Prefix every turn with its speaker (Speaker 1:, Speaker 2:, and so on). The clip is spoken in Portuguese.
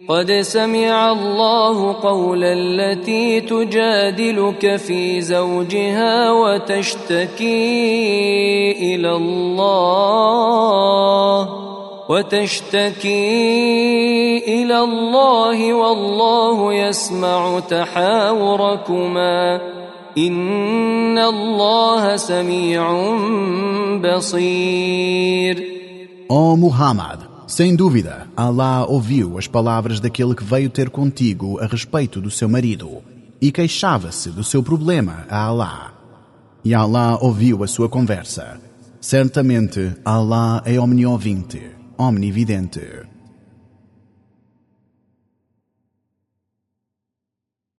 Speaker 1: قد سمع الله قول التي تجادلك في زوجها وتشتكي إلى الله والله يسمع تحاوركما إن الله سميع بصير.
Speaker 2: Ó Muhammad, sem dúvida, Allah ouviu as palavras daquele que veio ter contigo a respeito do seu marido e queixava-se do seu problema a Allah. E Allah ouviu a sua conversa. Certamente, Allah é omniovinte, omnividente.